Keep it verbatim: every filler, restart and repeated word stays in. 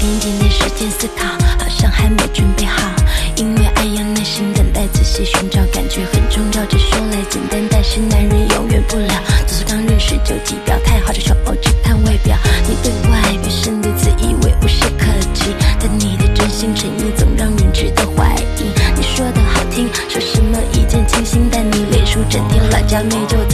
一点点时间思考，好像还没准备好。因为爱要耐心等待，仔细寻找，感觉很重要。这说来简单，但是男人永远不了。只是刚认识就急表态，好着手只看外表。你对外表现得自以为无懈可击，但你的真心诚意总让人值得怀疑。你说的好听，说什么一见倾心，但你脸书整天拉加妹就